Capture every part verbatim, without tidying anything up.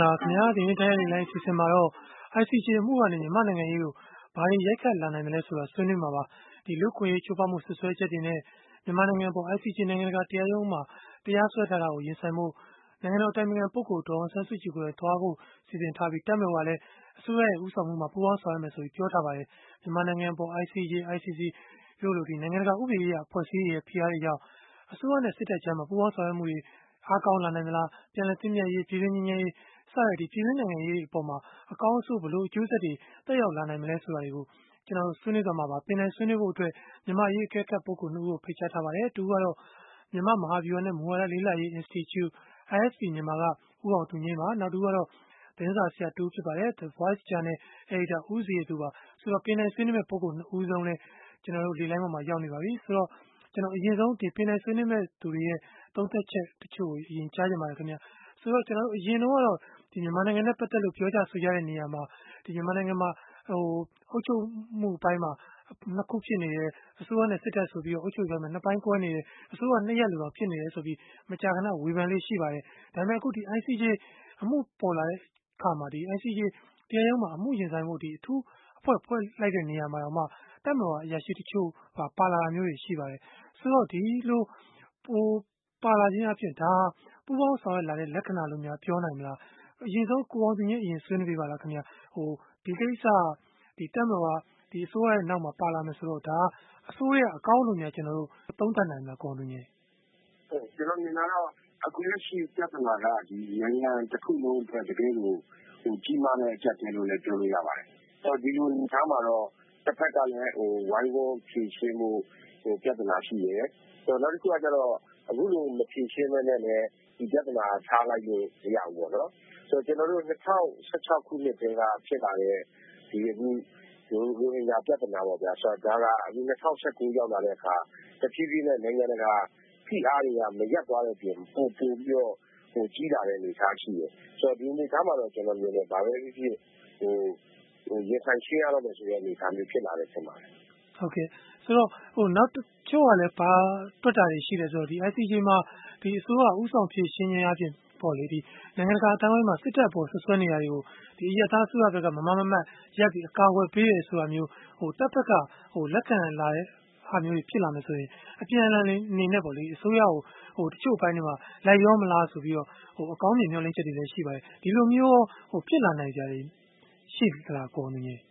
္ဂလာခင်ဗျာဒီနေ့တိုင်းရင်းလိုင်းစီစဉ်မှာတော့ I C J အမှုကနေမြန်မာနိုင်ငံရေးကိုဘာတွေရိုက်ခတ်လာနိုင်မလဲဆိုတာဆွေးနွေးမှာပါဒီလူခွေချိုးဖောက်မှုဆွဆွဲချက်တွေနဲ့မြန်မာနိုင်ငံပေါ် I C J နိုင်ငံတကာတရားရုံးမှာတရားစွဲထားတာကိုရင်ဆိုင်မှုနိုင်ငံတော်တိုင်ပင်ခံပုဂ္ဂိုလ်ဒေါ်အောင်ဆန်းစုကြည်ကိုသွားဖို့စီစဉ်ထားပြီးတပ်မတော်ကလည်းအစိုးရရဲ့ဦးဆောင်မှုမှာပူးပေါင်းဆောင်ရွက်မယ်ဆိုပြီးပြောထားပါတယ်မြန်မာနိုင်ငံပေါ် I C J I C C လို့လို့ဒီနိုင်ငံတကာဥပဒေရေးအဖွဲ့အစည်းတွေဖိအားတွေကြောင့်အစိုးရနဲ့စစ်တပ်ကြားမှာပူးပေါင်းဆောင်ရွက်မှုတွေအားကောင်းလာနိုင်မလားပြန်လည်သိမြတ်ရေးပြည်တွင်းငြိမ်းချမ်းရေးစတဲ့ဒီပြည်တွင်းနိုင်ငံရေးအပေါ်မှာအကောင်းအဆိုးဘလို့အကျိုးဆက်တွေတက်ရောက်လာနိုင်မလဲဆိုတာတွေကိုကျွန်တော်ဆွေးနွေးကြမှာပါပင်လယ်ဆွေးနွေးဖို့အတွက်မြန်မာရေးအကဲခတ်ပုဂ္ဂိုလ်နှစ်ဦးကိုဖိတ်ကြားထားပါတယ်တူကတော့မြန်မာမဟာဗျူဟာနဲ့မူဝါဒလေးလာရေး Institute I S P မြန်မာကဦးအောင်သူငြိမ်းပါနောက်တူကတော့သတင်းစာဆရာတူဖြစ်ပါတယ် The Voice Channel Editor ဦးစီရသူပါဆိုတော့ပင်လယ်ဆွေးနွေးမဲ့ပုဂ္ဂိုလ်နှစ်ဦးဆုံးလဲကျွန်တော်တို့ဒီလိုင်းပေါ်မှာရောက်နေပါပြီဆိုတော့ကျွန်တော်အရင်ဆုံးဒီပင်လယ်ဆွေးနွေးမဲ့သူတွေရဲ့သုံးသက်ချက်တချို့ကိုအရင်ကြားကြပါရခင်ဗျာဆိုတော့ကျွန်တော်တို့အရင်တော့ကတော့ဒီမြန်မာနိုင်ငံနဲ့ပတ်သက်လို့ပြောကြဆိုကြတဲ့နေရာမှာဒီမြန်မာနိုင်ငံမှာဟိုအုပ်ချုပ်မှုအပိုင်းမှာနှစ်ခုဖြစ်နေတယ်အစိုးရနဲ့စစ်တပ်ဆိုပြီးတော့အုပ်ချုပ်ရေးမှာနှစ်ပိုင်းကွဲနေတယ်အစိုးရနှစ်ရက်လိုတော့ဖြစ်နေတယ်ဆိုပြီးမကြာခဏဝေဖန်လေးရှိပါတယ်ဒါပေမဲ့အခုဒီ I C J အမှုပေါ်လာတဲ့အခါမှာဒီ I C J တရားရုံးမှာအမှုရင်ဆိုင်မှုဒီအထူးအဖွဲ့ဖွဲ့လိုက်တဲ့နေရာမှာတော့မှတပ်မတော်အရာရှိတချို့ပါလာတာမျိုးတွေရှိပါတယ်ဆိုတော့ဒီလိုဟိုပါလာခြင်းအဖြစ်ဒါပူပေါင်းဆောင်ရွက်လာတဲ့လက္ခဏာလို့များပြောနိုင်မလားအရင်ဆုံးကိုအောင်သူကြီးအရင်ဆွေးနွေးပြပါလားခင်ဗျာဟိုဒီကိစ္စဒီတပ်မတော်ကဒီအစိုးရရဲ့နောက်မှာပါလာမယ်ဆိုတော့ဒါအစိုးရအကောင်းလို့များကျွန်တော်တို့သုံးသပ်နိုင်မှာကိုအောင်သူကြီးဟုတ်ကျွန်တော်မြင်တာတော့အခုလက်ရှိပြဿနာကဒီနိုင်ငံတစ်ခုလုံးအတွက်တကယ်ကိုဟိုကြီးမားတဲ့အကြက်တဲလို့လည်းပြောလို့ရပါတယ်တော့ဒီလိုနေသားမှာတော့တစ်ဖက်ကလည်းဟိုဝိုင်းဝန်းဖြည့်ရှင်းမှုဟိုပြဿနာရှိရဲဆိုတော့နောက်တစ်ခုကကျတော့အခုလိုမဖြည့်ရှင်းမဲနဲ့လည်းဒီပြဿနာထားလိုက်လို့မရဘူးပေါ့နော်ဆိုတော့ကျွန်တော်တို့နှစ်ထောင်ဆယ်ခြောက်ခုနှစ်တည်းကဖြစ်လာတဲ့ဒီအခုဒီလိုအရာပြဿနာပေါ့ဗျာဆိုတော့ဒါကအခုနှစ်ထောင်ဆယ်ကိုရောက်လာတဲ့အခါတဖြည်းဖြည်းနဲ့နိုင်ငံတကာဖိအားတွေကမရက်သွားတဲ့ပြင်ပို့ပို့ပြီးတော့ဟိုကြီးလာတဲ့အနေအထားရှိတယ်ဆိုတော့ဒီအနေအထားမှာတော့ကျွန်တော်မြင်တယ်ဗာပဲဖြစ်ဖြစ်ဟိုဟိုရခိုင်ရှင်းရတော့မယ်ဆိုတဲ့အနေအထားမျိုးဖြစ်လာတယ်ထင်ပါတယ်ဟုတ်ကဲ့ဆိုတော့ဟိုနောက်ချို့ကလည်းဘာတွက်တာတွေရှိတယ်ဆိုတော့ဒီ I C J မှာဒီအစိုးရဥဆောင်ဖြည့်ရှင်းခြင်းအပြင်ပေါ့လေဒီနိုင်ငံတကာအတိုင်းအဝိုင်းမှာစစ်တပ်ပေါ်ဆွဆွဲနေရတွေကိုဒီအရသာစုရဘက်ကမမမမတ်ရက်ပြီးအကာအကွယ်ပေးတယ်ဆိုတာမျိုးဟိုတပ်ဖက်ကဟိုလက်ခံလာတဲ့ဟာမျိုးတွေဖြစ်လာမယ်ဆိုရင်အပြန်အလှန်နေနဲ့ပေါ့လေအစိုးရကိုဟိုတချို့ဘိုင်းတွေမှာလိုက်ရောမလားဆိုပြီးတော့ဟိုအကောင်းမြင်မျှော်လင့်ချက်တွေလည်းရှိပါတယ်ဒီလိုမျိုးဟိုဖြစ်လာနိုင်ကြတယ်ရှိသလားကိုနေကြီး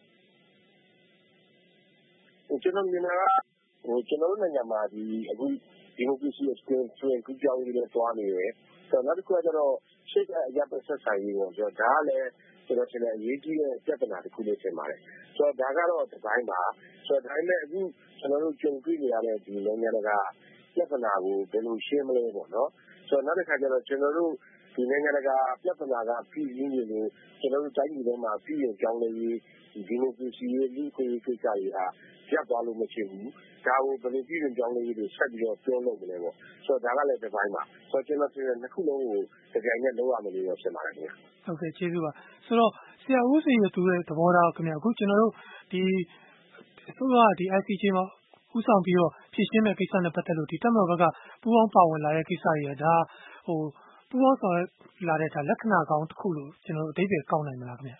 ကျွန်တော်မြင်တာကဟိုကျွန်တော်တို့နိုင်ငံမှာဒီအခုဒီမိုကရေစီအစတွင်ကူကြောင်းရေးနဲ့တွားနေတယ်ဆိုတော့နောက်တစ်ခုကကျတော့ရှိတဲ့အရပ်ပတ်ဆက်ဆံရေးပေါ့ဆိုတော့ဒါကလည်းကျွန်တော်ထင်တယ်အရေးကြီးတဲ့ပြဿနာတစ်ခုလို့ထင်ပါတယ်ဆိုတော့ဒါကတော့ဒီပိုင်းပါဆိုတော့ဒါပေမဲ့အခုကျွန်တော်တို့ကြုံတွေ့နေရတဲ့ဒီနိုင်ငံတကာပြဿနာကိုဘယ်လိုရှင်းမလဲပေါ့နော်ဆိုတော့နောက်တစ်ခါကျတော့ကျွန်တော်တို့ဒီနိုင်ငံတကာပြဿနာကပြည်ရင်းနေလို့ကျွန်တော်တို့တိုင်းပြည်ထဲမှာပြည်ရင်ကြောင်းလေးဒီမိုကရေစီရဲ့လူ့ခွင့်ရေးကိစ္စတွေကရပ်သွားလို့မဖြစ်ဘူးဒါကိုဘယ်လိုပြည်ရင်ကြောင်းလေးတွေဆက်ပြီးတော့ပြောလို့မလဲပေါ့ဆိုတော့ဒါကလည်းဒီပိုင်းပါဆိုတော့ကျွန်တော်ပြောနှစ်ခုလုံးကိုတကယ်နဲ့လုပ်ရမယ်လို့ရှင်းပါတယ်ခင်ဗျာဟုတ်ကဲ့ကျေးဇူးပါဆိုတော့ဆရာဦးစီရသူရဲ့သဘောထားခင်ဗျာအခုကျွန်တော်တို့ဒီအစိုးရဒီ I C J မှာဥဆောင်ပြီးတော့ဖြည့်ရှင်းတဲ့ကိစ္စနဲ့ပတ်သက်လို့ဒီတပ်မတော်ဘက်ကပူးပေါင်းပါဝင်လာတဲ့ကိစ္စတွေကဒါဟိုပူးပေါင်းဆောင်လာတဲ့ဒါလက္ခဏာကောင်းတစ်ခုလို့ကျွန်တော်တို့အဓိပ္ပာယ်ကောင်းနိုင်မလားခင်ဗျာ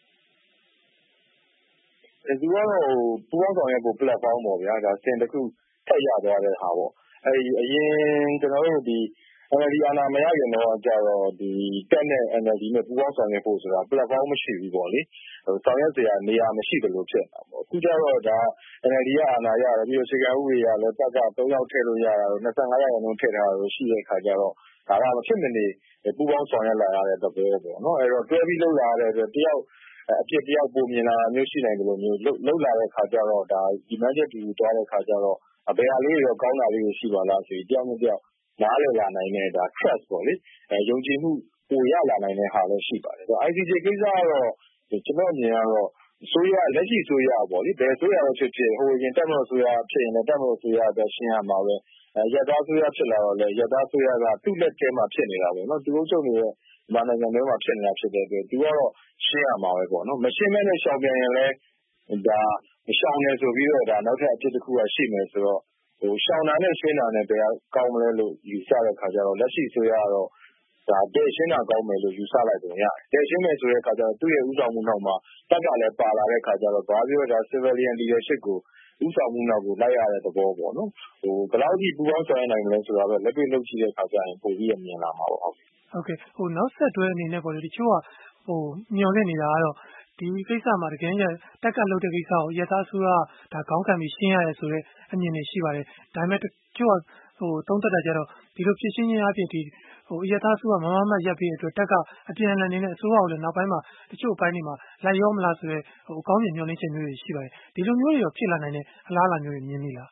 ဒီကတော့ပူးပေါင်းဆောင်ရဲ့ပုံ platform ပေါ့ဗျာဒါစင်တစ်ခုထက်ရသွားတဲ့ဟာပေါ့အဲဒီအရင်ကျွန်တော်တို့ဒီ N L D အာဏာမရခင်တော့ကြတော့ဒီတက်နဲ့ N L D နဲ့ပူးပေါင်းဆောင်ရွက်ဖို့ဆိုတာ platform မရှိဘူးပေါ့လေဟိုဆောင်ရွက်စရာနေရာမရှိတယ်လို့ဖြစ်နေတာပေါ့အခုကျတော့ဒါ N L D ကအာဏာရတယ်ပြီးတော့အခြေခံဥပဒေရလည်းတက်ကသုံးယောက်ထည့်လို့ရတာတော့နှစ်၅ရာခိုင်နှုန်းထည့်ထားလို့ရှိတဲ့အခါကျတော့ဒါကမဖြစ်မနေပူးပေါင်းဆောင်ရွက်လာရတဲ့သဘောပေါ့နော်အဲ့တော့တွဲပြီးလုပ်လာရတဲ့အတွက်တယောက်အဖြစ်တယောက်ပုံမြင်လာမျိုးရှိနိုင်တယ်လို့မျိုးလှုပ်လာတဲ့ခါကျတော့ဒါဒီမှတ်ချက်တူသွားတဲ့ခါကျတော့ဘယ်ဟာလေးတွေတော့ကောင်းတာလေးတွေရှိပါလားဆိုပြီးတယောက်နဲ့တယောက်နားလည်လာနိုင်တဲ့ဒါ trust ပေါ့လေအဲယုံကြည်မှုပိုရလာနိုင်တဲ့ဟာလည်းရှိပါတယ်ဆိုတော့ I C J ကိစ္စကတော့ကျွန်တော်မြင်ရတော့ဆိုရလက်ရှိဆိုရပေါ့လေဘယ်ဆိုရတော့ဖြစ်ဖြစ်ဟိုရင်တက်မလို့ဆိုရဖြစ်ရင်လည်းတက်မလို့ဆိုရတော့ရှင်းရမှာပဲအဲရတာဆိုရဖြစ်လာတော့လေရတာဆိုရကသူ့လက်ထဲမှာဖြစ်နေတာပဲเนาะသူတို့ချုပ်နေတဲ့ဘာနိုင်ငံတွေမှာဖြစ်နေတာဖြစ်တဲ့အတွက်သူကတော့ရှင်းရမှာပဲပေါ့နော်မရှင်းမဲနဲ့ရှောင်ပြန်ရင်လည်းဒါမရှောင်နေဆိုပြီးတော့ဒါနောက်ထပ်အဖြစ်တစ်ခုကရှိမယ်ဆိုတော့ဟိုရှောင်တာနဲ့ရှင်းတာနဲ့ဘယ်ကောင်းမလဲလို့ယူဆတဲ့ခါကျတော့လက်ရှိဆိုရတော့ဟဒါတည်ရှင်းတာကောင်းမယ်လို့ယူဆလိုက်ပုံရတယ်တည်ရှင်းမယ်ဆိုတဲ့အခါကျတော့သူ့ရဲ့ဥဆောင်မှုနောက်မှာတပ်ကလည်းပါလာတဲ့အခါကျတော့ဘာပြောဒါ civilian leadership ကိုဥဆောင်မှုနောက်ကိုလိုက်ရတဲ့သဘောပေါ့နော်ဟိုဘယ်လောက်ထိပူပေါင်းဆောင်ရနိုင်မလဲဆိုတော့လက်တွေ့လုပ်ကြည့်တဲ့အခါကျရင်ပိုပြီးမြင်လာမှာပေါ့ဟုတ်ဟုတ်ကဲ့ဟိုနောက်ဆက်တွဲအနေနဲ့ပေါ့လေတချို့ကဟိုမျှော်လင့်နေတာကတော့ဒီကိစ္စမှာတကယ်ကြီးတက်ကလုပ်တဲ့ကိစ္စကိုရသဆိုးကဒါခေါင်းခံပြီးရှင်းရတယ်ဆိုတော့အမြင်တွေရှိပါတယ်ဒါပေမဲ့တချို့ကဟိုသုံးသက်တာကြတော့ဒီလိုဖြစ်ရှင်းခြင်းအပြင်ဒီဟိုရသဆိုးကမမမတ်ရပ်ပြီးအတွက်တက်ကအပြန်အလှန်နေနဲ့အစိုးရကိုလည်းနောက်ပိုင်းမှာတချို့အပိုင်းတွေမှာလိုက်ရောမလားဆိုတော့ဟိုအကောင်းမြင်မျှော်လင့်ချက်မျိုးတွေရှိပါတယ်ဒီလိုမျိုးတွေရောဖြစ်လာနိုင်တဲ့အလားအလာမျိုးတွေမြင်မိလား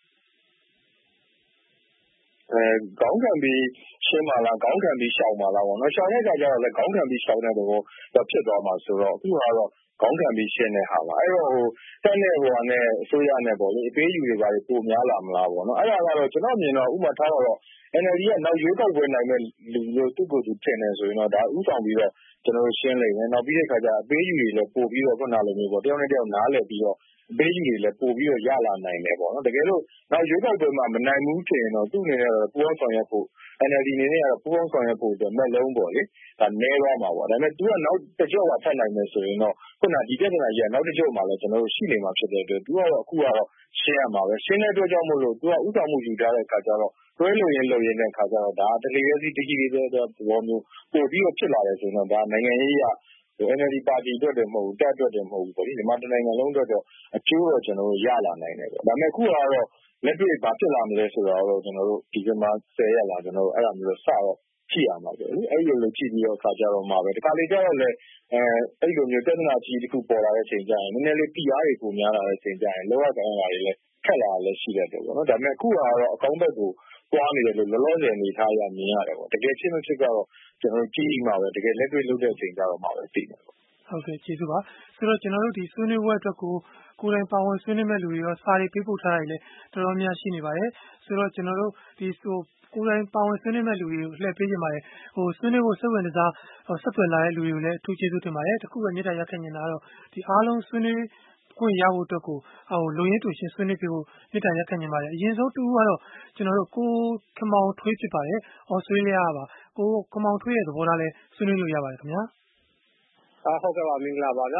အဲခေါင်းခံပြီးရှင်းပါလားခေါင်းခံပြီးရှောင်ပါလားပေါ့နော်ရှောင်တဲ့အခါကျတော့လည်းခေါင်းခံပြီးရှောင်တဲ့သဘောဖြစ်သွားမှာဆိုတော့အခုကတော့ခေါင်းခံပြီးရှင်းတဲ့ဟာပါအဲ့တော့ဟိုတက်တဲ့ဟိုနဲ့အစိုးရနဲ့ပေါ့လေအပေးယူတွေပါပိုများလာမလားပေါ့နော်အဲ့ဒါကတော့ကျွန်တော်မြင်တော့ဥပမာထားတော့ N L D ကနောက်ရွေးကောက်ပွဲနိုင်မဲ့လူမျိုးသူ့ကိုယ်သူထင်နေဆိုရင်တော့ဒါဥဆောင်ပြီးတော့ကျွန်တော်ရှင်းလိမ့်မယ်နောက်ပြီးတဲ့အခါကျအပေးယူတွေလည်းပို့ပြီးတော့ခုနလိုမျိုးပေါ့တယောက်နဲ့တယောက်နားလည်ပြီးတော့အပေးယူတွေလည်းပို့ပြီးတော့ရလာနိုင်တယ်ပေါ့နော်တကယ်လို့နောက်ရွေးကောက်ပွဲမှာမနိုင်ဘူးထင်ရင်တော့သူ့အနေနဲ့တော့ပူပေါင်းဆောင်ရွက်ဖို့ N L D အနေနဲ့ကတော့ပူပေါင်းဆောင်ရွက်ဖို့အတွက်မဲ့လုံးပေါ့လေဒါနည်းသွားမှာပေါ့ဒါပေမဲ့ तू ကနောက်တစ်ကြော့ကထပ်နိုင်မယ်ဆိုရင်တော့ခုနဒီပြဿနာကြီးကနောက်တစ်ကြော့မှာလည်းကျွန်တော်တို့ရှိနေမှာဖြစ်တဲ့အတွက် तू ကတော့အခုကတော့ရှင်းရမှာပဲရှင်းတဲ့အတွက်ကြောင့်မို့လို့ तू ကဥဆောင်မှုယူထားတဲ့အခါကျတော့တွဲလို့ရင်လို့ရင်တဲ့အခါကျတော့ဒါတလေပဲစီတကြီးလေးတဲ့သဘောမျိုးပို့ပြီးတော့ဖြစ်လာတယ်ဆိုတော့ဒါနိုင်ငံရေးရဟို N L D ပါတီအတွက်တည်းမဟုတ်ဘူးတက်အတွက်တည်းမဟုတ်ဘူးပေါ့ဒီမှာတနိုင်ငံလုံးအတွက်တော့အကျိုးတော့ကျွန်တော်တို့ရလာနိုင်တယ်ပေါ့ဒါပေမဲ့အခုကတော့လက်တွေ့ဘာဖြစ်လာမလဲဆိုတာတော့ကျွန်တော်တို့ဒီဇင်ဘာဆယ်ရက်လာကျွန်တော်တို့အဲ့ဒါမျိုးစတော့ကြည့်ရမှာပဲလေအဲ့လိုလိုကြည့်ပြီးတော့အခါကျတော့မှပဲဒီခါလေးကျတော့လေအဲအဲ့လိုမျိုးပြဿနာကြီးတစ်ခုပေါ်လာတဲ့အချိန်ကျရင်နည်းနည်းလေးပြားတွေပုံများလာတဲ့အချိန်ကျရင်လောရကောင်လာတွေလည်းခက်လာလည်းရှိတဲ့တော့ဗောနော်ဒါပေမဲ့အခုကတော့အကောင်းဘက်ကိုတွားနေတယ်လို့လောလောဆယ်အနေထားရမြင်ရတယ်ဗောတကယ်ဖြစ်မဖြစ်ကတော့ကျွန်တော်ကြည့်မှပဲတကယ်လက်တွေ့လုပ်တဲ့အချိန်ကျတော့မှပဲသိမယ်ဗောဟုတ်ကဲ့ကျေးဇူးပါဆိုတော့ကျွန်တော်တို့ဒီဆွေးနွေးပွဲအတွက်ကိုကိုယ်တိုင်ပါဝင်ဆွေးနွေးမဲ့လူတွေရောစာတွေပေးပို့ထားတာတွေလည်းတော်တော်များရှိနေပါတယ်ဆိုတော့ကျွန်တော်တို့ဒီဟိုကိုယ်တိုင်ပါဝင်ဆွေးနွေးမဲ့လူတွေကိုလှည့်ပေးကြပါတယ်ဟိုဆွေးနွေးဖို့စိတ်ဝင်စားဆက်သွယ်လာတဲ့လူတွေကိုလည်းအထူးကျေးဇူးတင်ပါတယ်တခုပဲမြေတားရခဲ့နေတာတော့ဒီအားလုံးဆွေးနွေးခွင့်ရဖို့အတွက်ကိုဟိုလူရင်းတူရှင်ဆွေးနွေးပြဖို့မြေတားရခဲ့နေပါတယ်အရင်ဆုံးတူကတော့ကျွန်တော်တို့ကိုခမောင်ထွေးဖြစ်ပါတယ်ဩစတြေးလျပါကိုခမောင်ထွေးရဲ့သဘောထားလဲဆွေးနွေးလို့ရပါတယ်ခင်ဗျာအာဟုတ်ကဲ့ပါမင်္ဂလာပါဗျာ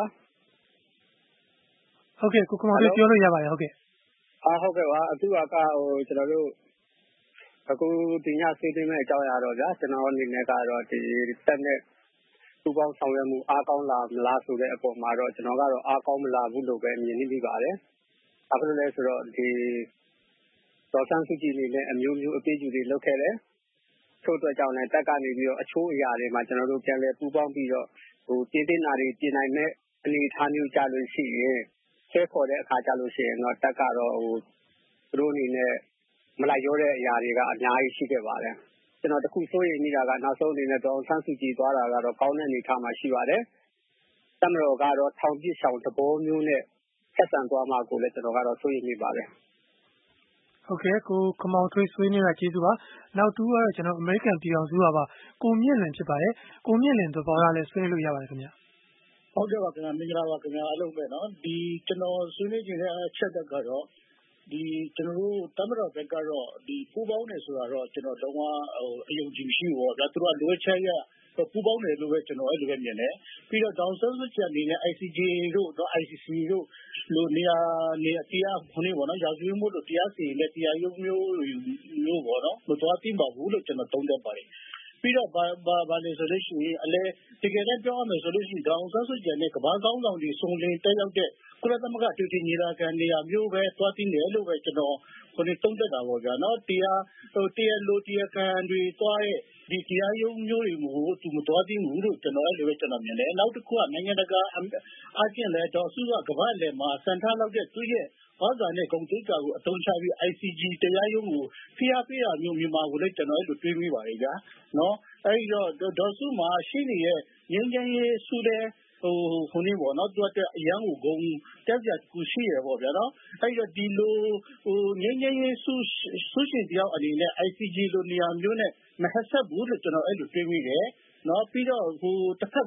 ဟုတ်ကဲ့ကိုခမောင်ထွေးပြောလို့ရပါတယ်ဟုတ်ကဲ့အာဟုတ်ကဲ့ပါအခုကဟိုကျွန်တော်တို့အခုဒီညဆွေးနွေးမဲ့အကြောင်းအရာတော့ဗျာကျွန်တော်အနေနဲ့ကတော့ဒီတက်နဲ့ပူပေါင်းဆောင်ရွက်မှုအားကောင်းလာမလားဆိုတဲ့အပေါ်မှာတော့ကျွန်တော်ကတော့အားကောင်းမလာဘူးလို့ပဲမြင်နေမိပါတယ်။အခုလည်းဆိုတော့ဒီဒေါ်ဆန်းစုကြည်နေနဲ့အမျိုးမျိုးအပေးအယူတွေလုပ်ခဲ့တယ်။ထို့အတွက်ကြောင့်လည်းတက်ကနေပြီးတော့အချိုးအရာတွေမှာကျွန်တော်တို့ပြန်လဲပူပေါင်းပြီးတော့ဟိုတင်းတင်းနာတွေပြင်နိုင်မဲ့အနေအထားမျိုးကြလို့ရှိရင်ဆဲခေါ်တဲ့အခါကြလို့ရှိရင်တော့တက်ကတော့ဟိုသူတို့အနေနဲ့မလိုက်ရောတဲ့အရာတွေကအများကြီးရှိခဲ့ပါတယ်။ကျွန်တော်တခုစိုးရိမ်မိတာကနောက်ဆုံးအနေနဲ့ဒေါ်ဆန်းစုကြည်သွားတာကတော့ကောင်းတဲ့အနေအထားမှာရှိပါတယ်။တမတော်ကတော့ထောင်ပစ်ဆောင်သဘောမျိုးနဲ့ဆက်ဆံသွားမှာကိုလည်းကျွန်တော်ကတော့စိုးရိမ်မိပါတယ်။ဟုတ်ကဲ့ကိုခမောင်ထွေးဆွေးနေတာကျေးဇူးပါနောက်တူကတော့ကျွန်တော်အမေရိကန်ပြည်အောင်စုကပါကိုမြင့်လင်ဖြစ်ပါတယ်ကိုမြင့်လင်သဘောထားလဲဆွေးလို့ရပါတယ်ခင်ဗျဟုတ်ကဲ့ပါခင်ဗျာမင်္ဂလာပါခင်ဗျာအားလုံးပဲเนาะဒီကျွန်တော်ဆွေးနွေးခြင်းတဲ့အချက်ကတော့ဒီကျွန်တော်တို့တမတော်ဘက်ကတော့ဒီပူပေါင်းနေဆိုတာတော့ကျွန်တော်လုံးဝဟိုအယုံကြည်မရှိဘူးပေါ့ဗျာသူတို့ကလိုအပ်ချက်ရပူပေါင်းတယ်လို့ပဲကျွန်တော်အဲ့လိုပဲမြင်တယ်ပြီးတော့ဒေါန်ဆန်းစုကြည်အနေနဲ့ I C J တို့တော့ I C C တို့လိုနေရာနေတရားခုနေပေါ့နော်ရာဇဝတ်မှုတို့တရားစီရင်တဲ့တရားရုံးမျိုးမျိုးပေါ့နော်မတော်သိပါဘူးလို့ကျွန်တော်သုံးသပ်ပါတယ်ပြီးတော့ဘာဘာဘာလဲဆိုလို့ရှိရင်အလဲတကယ်တမ်းပြောရမယ်ဆိုလို့ရှိရင်ဒေါန်ဆန်းစုကြည်နဲ့ကမ္ဘာကောင်းဆောင်တွေစုံလင်တက်ရောက်တဲ့ကုလသမဂ္ဂတူတီညီလာခံနေရာမျိုးပဲသွားသိတယ်လို့ပဲကျွန်တော်ခုနေသုံးသပ်တာပေါ့ဗျာနော်တရားဟိုတရားလိုတရားခံတွေသွားတဲ့ဒီတရားရုံးမျိုးတွေမျိုးသူမတော်သိဘူးလို့ကျွန်တော်အဲ့လိုပဲကျွန်တော်မြင်တယ်နောက်တစ်ခုကနိုင်ငံတကာအချင်းလဲတော့စုကကမ္ဘာလဲမှာစံထားလောက်တဲ့သူရဲ့ဘာသာနဲ့ဂုဏ်သိက္ခာကိုအသုံးချပြီး I C G တရားရုံးကိုဖိအားပေးတာမျိုးမြန်မာကိုလည်းကျွန်တော်အဲ့လိုတွေးမိပါတယ်ဗျာနော်အဲ့တော့ဒေါ်စုမှာရှိနေတဲ့ငြိမ်းချမ်းရေးစုတဲ့ဟိုခုနေပေါ့နော်သူကအရန်ကိုဂုံတက်ပြကူရှိရပေါ့ဗျာနော်အဲ့တော့ဒီလိုဟိုငင်းငင်းရေးစုစုရှင်တယောက်အနေနဲ့ I C G လိုနေရာမျိုးနဲ့မဟဆက်ဘူးလို့ကျွန်တော်အဲ့လိုတွေးမိတယ်နော်ပြီးတော့ဟိုတစ်ခါက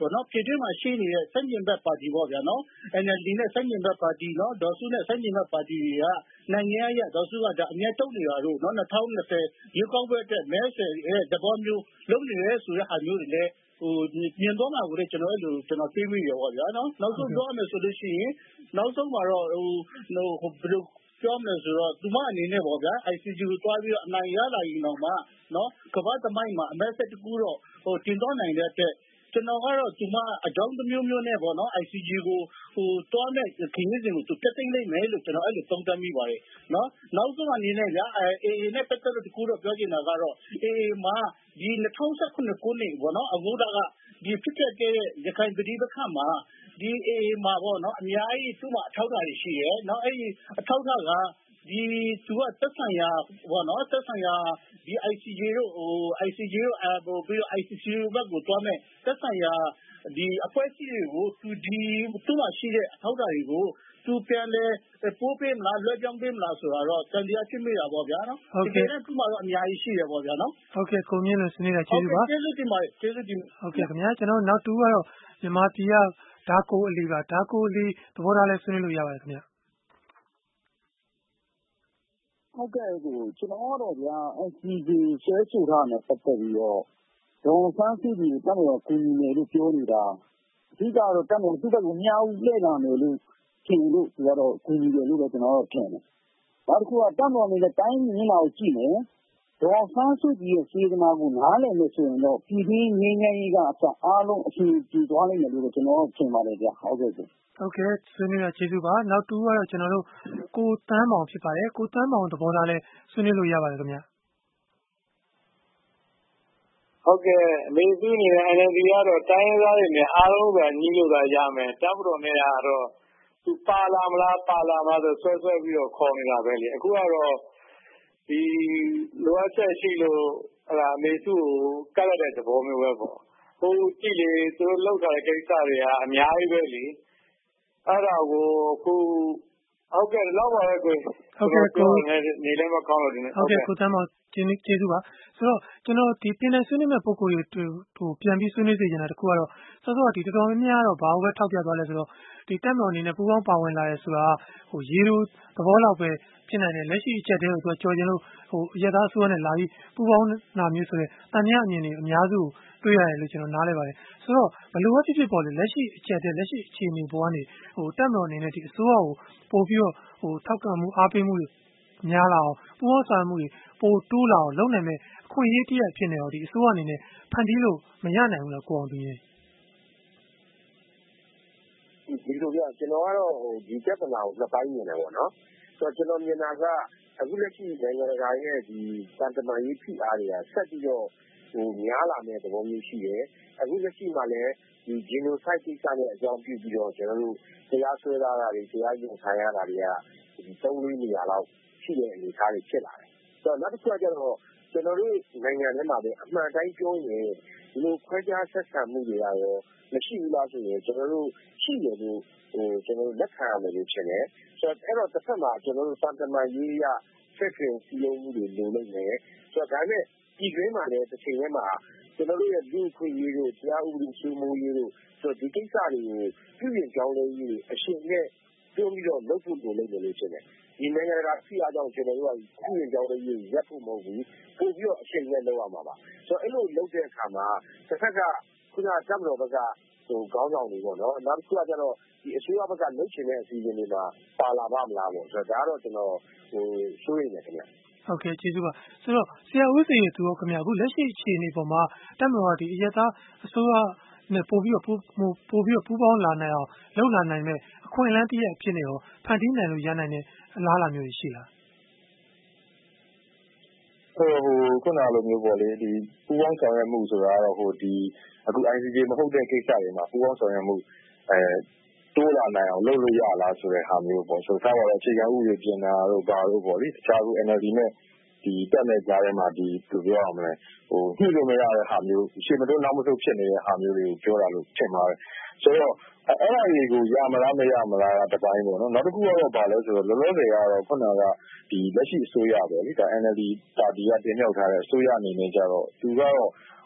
ပေါ့နော်ပြည်တွင်းမှာရှိနေတဲ့စန့်ကျင်ဘက်ပါတီပေါ့ဗျာနော် N L D နဲ့စန့်ကျင်ဘက်ပါတီနော်ဒေါ်စုနဲ့စန့်ကျင်ဘက်ပါတီတွေကနိုင်ငံရဲ့ဒေါ်စုကဒါအမြတ်တုံးနေတာတို့နော်၂၀၂၀ရွေးကောက်ပွဲအတွက်မဲဆယ်ရဲ့သဘောမျိုးလုပ်နေရဲဆိုတဲ့ဟာမျိုးတွေလည်းဟိုမြင်တော့မှာကိုလည်းကျွန်တော်အဲ့လိုကျွန်တော်သိမိရပေါ့ဗျာနော်နောက်ဆုံးပြောရမယ်ဆိုလို့ရှိရင်နောက်ဆုံးမှာတော့ဟိုဟိုဘယ်လိုပြောမယ်ဆိုတော့သူမအနေနဲ့ပေါ့ဗျာ I C G ကိုတွားပြီးတော့အနိုင်ရလာရင်တော့မှနော်ကမ္ဘာသမိုင်းမှာအမဲဆက်တကူတော့ဟိုတင်တော့နိုင်တဲ့အတွက်ကျွန်တော်ကတော့သူမအကြောင်းတစ်မျိုးမျိုးနဲ့ပေါ့နော် I C G ကိုဟိုတွားမဲ့ခင်းစဉ်ကိုသူတက်သိမ့်လိုက်မယ်လို့ကျွန်တော်အဲ့လိုသုံးသပ်မိပါတယ်နော်နောက်ဆုံးအနေနဲ့ဗျာ A A နဲ့ပတ်သက်လို့တကူတော့ပြောချင်တာကတော့ A A မှာဒီ၂၀၁၇ခုနှစ်ပေါ့နော်အခုတကဒီဖြစ်ခဲ့တဲ့ရခိုင်ပြည်ပခတ်မှာဒီ A A မှာပေါ့နော်အများကြီးသူ့မှာအထောက်အထားတွေရှိတယ်နော်အဲ့ဒီအထောက်အထားကဒီသူကသက်ဆိုင်ရာပေါ့နော်သက်ဆိုင်ရာဒီ I C J တို့ဟို I C J တို့အဲပို့ပြီးတော့ I C C ဘက်ကိုတွားမဲ့သက်ဆိုင်ရာဒီအဖွဲ့အစည်းတွေကိုသူဒီသူ့မှာရှိတဲ့အထောက်အထားတွေကိုသူပြန်လဲပို့ပေးမလားလွှဲပြောင်းပေးမလားဆိုတာတော့တန်တရားဖြစ်မိတာပေါ့ဗျာနော်ဒီကနေ့သူ့မှာတော့အများကြီးရှိတယ်ပေါ့ဗျာနော်ဟုတ်ကဲ့ကိုမြင့်လို့ဆွေးနွေးတာကျေးဇူးပါကျေးဇူးတင်ပါတယ်ကျေးဇူးတင်ဟုတ်ကဲ့ခင်ဗျာကျွန်တော်နောက်တူကတော့မြန်မာပြည်ကဓာကိုအလီပါဓာကိုအလီသဘောထားလဲဆွေးနွေးလို့ရပါတယ်ခင်ဗျာဟုတ်ကဲ့ကိုကျွန်တော်တော့ဗျာ I C J ဆွဲဆိုထားတဲ့ပတ်သက်ပြီးတော့ဒေါ်ဆန်းစုကြည်တက်တော်ကိုညီမယ်လို့ပြောနေတာအဓိကတော့တက်တော်သူ့ဘက်ကိုမြောက်လှည့်လာမယ်လို့ထင်လို့သူကတော့ကိုညီတယ်လို့တော့ကျွန်တော်တော့ထင်တယ်နောက်တစ်ခုကတက်တော်နေတဲ့တိုင်းမျက်နှာကိုကြည့်မယ်ဒေါ်ဆန်းစုကြည်ရဲ့စေတနာကိုနားလည်လို့ဆိုရင်တော့ပြည်တွင်းငြိမ်းချမ်းရေးကအစအားလုံးအစီအပြေသွားနိုင်တယ်လို့ကျွန်တော်ထင်ပါတယ်ဗျာဟုတ်ကဲ့ကိုဟုတ်ကဲ့ဆွေးနွေးရကျေးဇူးပါနောက်တူကတော့ကျွန်တော်တို့ကိုတန်းမောင်ဖြစ်ပါတယ်ကိုတန်းမောင်သဘောထားလဲဆွေးနွေးလို့ရပါတယ်ခင်ဗျာဟုတ်ကဲ့အမေစုနေတဲ့ N L D ကတော့တိုင်းရင်းသားတွေနဲ့အားလုံးပဲညီလို့သာရမယ်တပ်မတော်နဲ့ကတော့သူပါလာမလားပါလာမလားဆိုဆွဲဆွဲပြီးတော့ခေါ်နေတာပဲလေအခုကတော့ဒီလိုအပ်ချက်ရှိလို့အဲ့ဒါအမေစုကိုကတ်လိုက်တဲ့သဘောမျိုးပဲပေါ့ဟိုကြည့်လေသူတို့လောက်ထားတဲ့ကိစ္စတွေကအများကြီးပဲလေအဲ့ဒါကိုအခုဟုတ်ကဲ့လောက်ပါပဲကိုဟုတ်ကဲ့ကိုနေလည်းမကောင်းလို့ဒီနေ့ဟုတ်ကဲ့ကိုတန်းမောင်ကျေးကျေးဇူးပါဆိုတော့ကျွန်တော်ဒီပြင်နယ်ဆွေးနွေးမဲ့ပုံကိုယ်တွေဟိုပြန်ပြီးဆွေးနွေးစေချင်တာတခုကတော့စောစောကဒီတော်တော်များများတော့ဘာလို့ပဲထောက်ပြသွားလဲဆိုတော့ဒီတက်မောင်အနေနဲ့ပူပေါင်းပါဝင်လာရဲဆိုတာဟိုရေလိုသဘောလောက်ပဲဖြစ်နိုင်တယ်လက်ရှိအချက်တည်းကိုသူကြော်ကျင်လို့ဟိုရသားဆိုးနဲ့လာပြီးပူပေါင်းနာမျိုးဆိုတဲ့တန်မြအမြင်တွေအများစုတွေ့ရတယ်လို့ကျွန်တော်နားလဲပါတယ်ဆိုတော့ဘလို့ပဲဖြစ်ဖြစ်ပေါ်လေလက်ရှိအချက်တည်းလက်ရှိအခြေအနေပေါ်ကနေဟိုတက်မောင်အနေနဲ့ဒီအစိုးရကိုပို့ပြီးတော့ဟိုထောက်ကံမှုအားပေးမှုတွေများလာအောင်ပူပေါင်းဆောင်မှုတွေပိုတိုးလာအောင်လုပ်နိုင်မဲ့အခွင့်အရေးတရဖြစ်နေတော့ဒီအစိုးရအနေနဲ့ဖန်တီးလို့မရနိုင်ဘူးလားကိုအောင်သူကြီးဒီလိုပြကျွန်တော်ကတော့ဟိုဒီပြဿနာကိုနှစ်ပိုင်းမြင်တယ်ပေါ့နော်ဆိုတော့ကျွန်တော်မြင်တာကအခုလက်ရှိနိုင်ငံတကာရဲ့ဒီတန်တမာရေးဖိအားတွေကဆက်ပြီးတော့ဟိုများလာတဲ့သဘောမျိုးရှိတယ်အခုလက်ရှိမှာလည်းဒီ genocide ကိစ္စနဲ့အကြောင်းပြုပြီးတော့ကျွန်တော်တို့တရားစွဲထားတာတွေတရားရင်ဆိုင်ရတာတွေကဒီသုံးလေးနေရာလောက်ရှိတဲ့အနေအထားတွေဖြစ်လာတယ်ဆိုတော့နောက်တစ်ခုကကျတော့ကျွန်တော်တို့နိုင်ငံထဲမှာပဲအမှန်တိုင်းပြောရင်ဒီလိုခွဲခြားဆက်ဆံမှုတွေရောမရှိဘူးလားဆိုရင်ကျွန်တော်တို့ရှိတယ်လို့ဟိုကျွန်တော်တို့လက်ခံရမယ်လို့ဖြစ်တယ်ဆိုတော့အဲ့တော့တစ်ဖက်မှာကျွန်တော်တို့စံတမန်ရေးရဆက်ဆံစည်းရုံးမှုတွေလိုနေတယ်ဆိုတော့ဒါနဲ့ဒီတွင်းမှာလည်းတစ်ချိန်တည်းမှာကျွန်တော်တို့ရဲ့လူ့ခွင့်ရေးတို့တရားဥပဒေစိုးမိုးရေးတို့ဆိုတော့ဒီကိစ္စတွေကိုပြုပြင်ကြောင်းလဲရေးအရှင်နဲ့တွန်းပြီးတော့လုပ်ဖို့လိုနေတယ်လို့ဖြစ်တယ်ဒီနိုင်ငံတကာဖိအားကြောင့်ကျွန်တော်တို့ကပြုပြင်ကြောင်းလဲရေးရပ်ဖို့မဟုတ်ဘူးပို့ပြီးတော့အရှင်နဲ့လုပ်ရမှာပါဆိုတော့အဲ့လိုလုပ်တဲ့အခါမှာတစ်ခါကခုနကတပ်မတော်ဘက်ကဟိုခေါင်းဆောင်တွေပေါ့နော်နောက်တစ်ခုကကျတော့ဒီအစိုးရဘက်ကလုပ်ချင်တဲ့အစီအစဉ်တွေမှာပါလာပါမလားပေါ့ဆိုတော့ဒါကတော့ကျွန်တော်ဟိုစိုးရိမ်နေတယ်ခင်ဗျဟုတ်ကဲ့ကျေးဇူးပါဆိုတော့ဆရာဦးစေရသူရောခင်ဗျအခုလက်ရှိအခြေအနေပေါ်မှာတပ်မတော်ကဒီအရသာအစိုးရနဲ့ပို့ပြီးတော့ပို့ပို့ပြီးတော့ပူးပေါင်းလာနိုင်အောင်လုပ်လာနိုင်မဲ့အခွင့်အလမ်းတည်းဖြစ်နေရောဖန်တီးနိုင်လို့ရနိုင်တဲ့အလားအလာမျိုးရှိလားဟိုခုနလိုမျိုးပေါ့လေဒီပူပေါင်းဆောင်ရွက်မှုဆိုတာကတော့ဟိုဒီအခု I C J မဟုတ်တဲ့ကိစ္စတွေမှာပူပေါင်းဆောင်ရွက်မှုအဲတိုးလာနိုင်အောင်လုပ်လို့ရလားဆိုတဲ့ဟာမျိုးပေါ့ဆိုတော့တော့အခြေခံဥပဒေပြင်တာတို့ဘာလို့ပေါ့လေတခြားခု N L D နဲ့ဒီတက်တဲ့ကြားထဲမှာဒီဘယ်လိုပြောအောင်မလဲဟိုညှိလို့မရတဲ့ဟာမျိုးရှေ့မတိုးနောက်မဆုတ်ဖြစ်နေတဲ့ဟာမျိုးတွေကိုပြောတာလို့ထင်ပါတယ်ဆိုတော့အဲ့ဒါတွေကိုရမလားမရမလားတပိုင်းပေါ့နော်နောက်တစ်ခုကတော့ဘာလဲဆိုတော့လောလောဆယ်ကတော့ခုနကဒီလက်ရှိအစိုးရပေါ့လေဒါ N L D ပါတီကတင်မြှောက်ထားတဲ့အစိုးရအနေနဲ့ကြတော့သူကတော့ဟ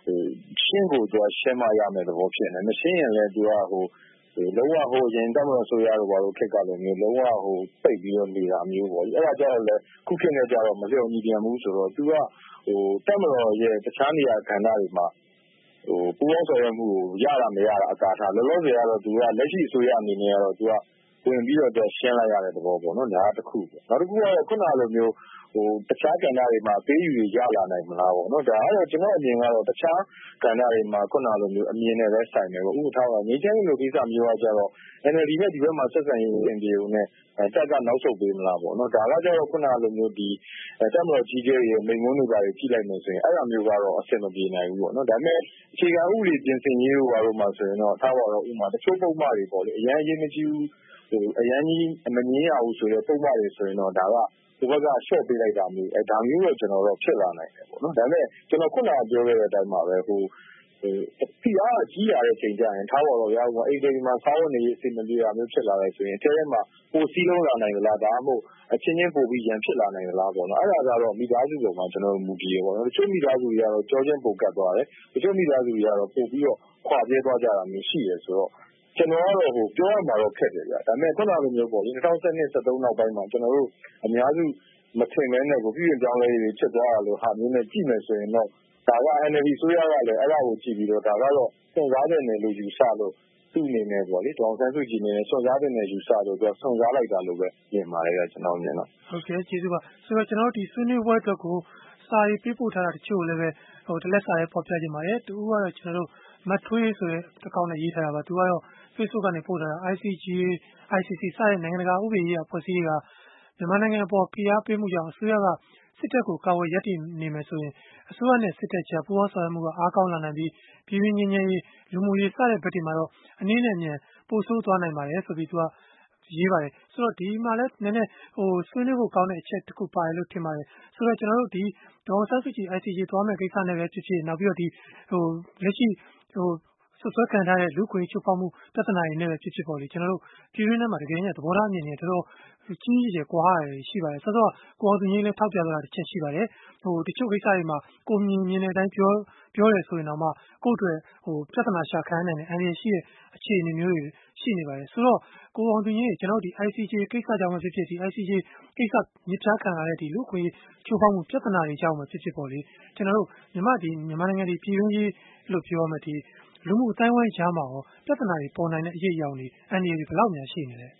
ရှင်းကိုသူကရှင်းမရမယ်သဘောဖြစ်နေမရှင်းရင်လည်းသူကဟိုလုံးဝဟိုရင်တက်မလို့ဆိုရတော့ဘာလို့ခက်ကလည်းမျိုးလုံးဝဟိုပိတ်ပြီးတော့နေတာမျိုးပေါ့အဲ့ဒါကြောင့်လည်းခုခေတ်နဲ့ကြတော့မလျော်ညီပြန်ဘူးဆိုတော့သူကဟိုတက်မလို့ရဲ့တခြားနေရာကဏ္ဍတွေမှာဟိုပူပေါင်းဆောင်ရွက်မှုကိုရတာမရတာအကာထားလောလောဆယ်ကတော့သူကလက်ရှိအစိုးရအနေနဲ့ကတော့သူကဝင်ပြီးတော့ရှင်းလိုက်ရတဲ့သဘောပေါ့နော်ဒါကတစ်ခုပေါ့နောက်တစ်ခုကတော့ခုနလိုမျိုးဟိုတခြားကဏ္ဍတွေမှာပေးယူရလာနိုင်မလားပေါ့နော်ဒါကတော့ကျွန်တော်အမြင်ကတော့တခြားကဏ္ဍတွေမှာခုနလိုမျိုးအမြင်နဲ့ပဲဆိုင်တယ်ပေါ့ဥပမာငင်းချမ်းလိုကိစ္စမျိုးကကြတော့ N L D နဲ့ဒီဘက်မှာဆက်ဆံရေးအင်ဒီယိုနဲ့တက်ကနောက်ဆုတ်ပေးမလားပေါ့နော်ဒါကကြတော့ခုနလိုမျိုးဒီတက်မတော်ကြီးကျယ်ရဲ့မိန်မုန်းတွေပါကြည့်လိုက်မယ်ဆိုရင်အဲ့လိုမျိုးကတော့အဆင်မပြေနိုင်ဘူးပေါ့နော်ဒါပေမဲ့အခြေခံဥပဒေပြင်ဆင်ရေးဘာလို့မှဆိုရင်တော့ထားပါတော့ဥပမာတချို့ပုံမှန်တွေပေါ့လေအရင်အရင်မကြည့်ဘူးဟိုအရင်ကြီးမငင်းရဘူးဆိုတော့ပုံမှန်တွေဆိုရင်တော့ဒါကဒီဘက်ကရှော့ပေးလိုက်တာမျိုးအဲဒါမျိုးတော့ကျွန်တော်တော့ဖြစ်လာနိုင်တယ်ပေါ့နော်ဒါပေမဲ့ကျွန်တော်ခုနကပြောခဲ့တဲ့အတိုင်းပါပဲဟိုဟိုဒီအားကြီးရတဲ့ချိန်ကျရင်ထားပါတော့ရအောင်အိမ်တွေမှာစားဝတ်နေရေးအစီအမံတွေမျိုးဖြစ်လာလိုက်ဆိုရင်အဲထဲမှာပိုစီးလုံးလာနိုင်လားဒါမှမဟုတ်အချင်းချင်းပို့ပြီးရန်ဖြစ်လာနိုင်လားပေါ့နော်အဲ့ဒါကတော့မိသားစုပုံမှာကျွန်တော်မူကြည့်ရပေါ့နော်တချို့မိသားစုတွေကတော့ကြောချင်းပို့ကတ်သွားတယ်တချို့မိသားစုတွေကတော့ပို့ပြီးတော့ခွာပြေးသွားကြတာမျိုးရှိတယ်ဆိုတော့ကျွန်တော်ကတော့ဟိုပြောရမှာတော့ခက်တယ်ဗျာဒါပေမဲ့ခုနလိုမျိုးပေါ့ဒီ၂၀၁၂ ၁၃နောက်ပိုင်းမှာကျွန်တော်တို့အများစုမထင်မဲနဲ့ကိုပြည်ပြောင်းလဲရေးဖြစ်သွားတာလို့ဟာမျိုးနဲ့ကြည့်မယ်ဆိုရင်တော့ဒါက N L D ဆိုရကလည်းအဲ့ဒါကိုကြည့်ပြီးတော့ဒါကတော့စွန့်စားတဲ့နယ်လို့ယူဆလို့သူ့အနေနဲ့ပေါ့လေဒေါအောင်ဆန်းစုကြည်နေနဲ့စွန့်စားတဲ့နယ်ယူဆလို့သူကစွန့်စားလိုက်တာလို့ပဲမြင်ပါတယ်ကကျွန်တော်မြင်တော့ဟုတ်ကဲ့ကျေးဇူးပါဆိုတော့ကျွန်တော်တို့ဒီဆွေးနွေးပွဲအတွက်ကိုစာရေးပေးပို့ထားတာတချို့လည်းပဲဟိုတလက်စာရေးပေါ်ပြကြပါတယ်တူကတော့ကျွန်တော်တို့မထွေးဆိုတဲ့တစ်ခေါက်နဲ့ရေးထားတာပါသူကတော့ Facebook ကနေပို့ထားတာ I C J I C C စတဲ့နိုင်ငံတကာဥပဒေရေးအဖွဲ့အစည်းတွေကမြန်မာနိုင်ငံအပေါ်ဖိအားပေးမှုကြောင့်အစိုးရကစစ်တပ်ကိုကာဝယ်ရပ်တည်နေမယ်ဆိုရင်အစိုးရနဲ့စစ်တပ်ကြားပူးပေါင်းဆောင်ရွက်မှုကအားကောင်းလာနိုင်ပြီးပြည်တွင်းငြိမ်းချမ်းရေးလူမှုရေးစတဲ့ဘက်တွေမှာတော့အနည်းနဲ့အမြန်ပိုဆိုးသွားနိုင်ပါတယ်ဆိုပြီးသူကရေးပါတယ်ဆိုတော့ဒီမှာလည်းနည်းနည်းဟိုဆွေးနွေးဖို့ကောင်းတဲ့အချက်တစ်ခုပါတယ်လို့ထင်ပါတယ်ဆိုတော့ကျွန်တော်တို့ဒီဒေါ်ဆန်းစုကြည် I C J သွားမယ့်ကိစ္စနဲ့ပဲဖြစ်ဖြစ်နောက်ပြီးတော့ဒီဟိုလက်ရှိဟိုဆွဆွဲခံထားတဲ့လူခွေချိုးဖောက်မှုပြဿနာတွေနဲ့ပဲဖြစ်ဖြစ်ပေါ့လေကျွန်တော်တို့ပြည်တွင်းထဲမှာတကယ်နဲ့သဘောထားအမြင်တွေတော်တော်ကြီးကြီးကျယ်ကွာရတယ်ရှိပါတယ်ဆိုတော့ကိုအောင်သူကြီးလည်းထောက်ပြသွားတာတစ်ချက်ရှိပါတယ်ဟိုတချို့ကိစ္စတွေမှာကိုမြင်မြင်တဲ့အတိုင်းပြောပြောရဲဆိုရင်တော့မှကိုယ့်အတွက်ဟိုပြဿနာရှာခံနိုင်တဲ့အန်ရရှိတဲ့အခြေအနေမျိုးတွေရှိနေပါတယ်ဆိုတော့ကိုအောင်သူကြီးကျွန်တော်ဒီ I C J ကိစ္စကြောင့်ပဲဖြစ်ဖြစ်ဒီ I C J ကိစ္စမြစ်ဖျားခံရတဲ့ဒီလူခွေချိုးဖောက်မှုပြဿနာတွေကြောင့်ပဲဖြစ်ဖြစ်ပေါ့လေကျွန်တော်တို့မြန်မာဒီမြန်မာနိုင်ငံဒီပြည်တွင်းကြီးလို့ပြောရမယ်ဒီလူမှုအတိုင်းဝိုင်းကြားမှာရောပြဿနာတွေပေါ်နိုင်တဲ့အရေးအယောင်တွေအန်ဒီတွေဘယ်လောက်များရှိနေလဲ